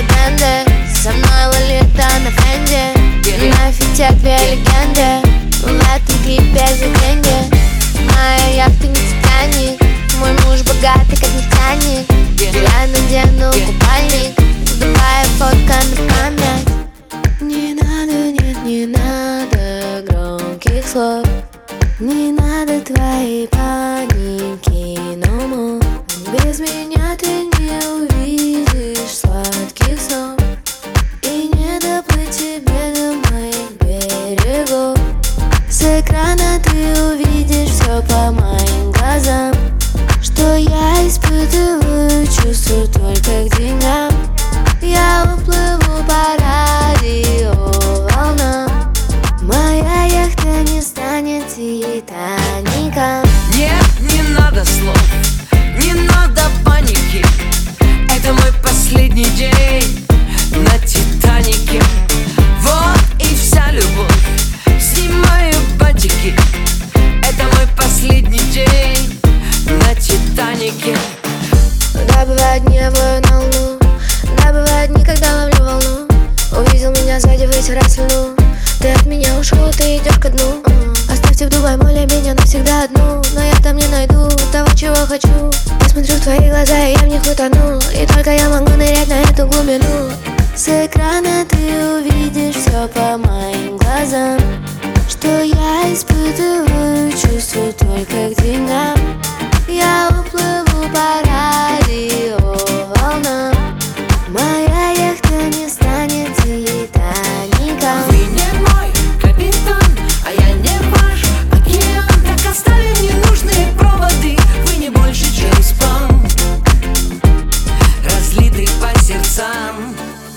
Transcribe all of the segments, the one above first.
бренды. Со мной Лолита на френде. Нафиг две легенды. В этом клипе за деньги. Моя яхта не Титаник. Мой муж богатый, как нефтяник. Я надену купальник. Дубая фотка на память. Не надо, нет, не надо громких слов. Не надо твоей паники, no more. Без меня ты не увидишь сладких снов. И не доплыть тебе до моих берегов. С экрана ты увидишь все по моим глазам. Что я испытываю, чувствую только к деньгам. Я уплыву по радиоволнам. Моя яхта не станет Титаником. Нет, не надо слов, не надо паники. Это мой последний день на Титанике. Вот и вся любовь. Снимаю батики. Это мой последний день на Титанике. Да, бывают дни, я вою на луну. Да, бывают дни, когда ловлю волну. Увидел меня сзади, вытирай слюну. Ты от меня ушел, ты идешь ко дну. Оставьте в Дубай море меня навсегда одну. Но я там не найду того, чего хочу. Я смотрю в твои глаза, и я в них утону. И только я могу нырять на эту глубину. С экрана ты увидишь все по моим глазам. Что я испытываю, чувствую только к деньгам. Я уплыву по радиоволнам. Моя яхта не станет Титаником. Вы не мой капитан, а я не ваш океан. Так оставим ненужные проводы. Вы не больше Джеймс Бонд, разлитый по сердцам.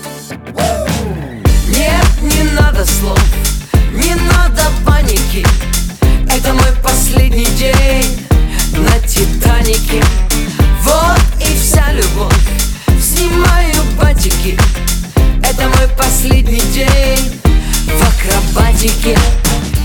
Нет, не надо слов, не надо паники. Это мой последний день на Титанике. Вот и вся любовь. Снимаю батики. Это мой последний день в акробатике.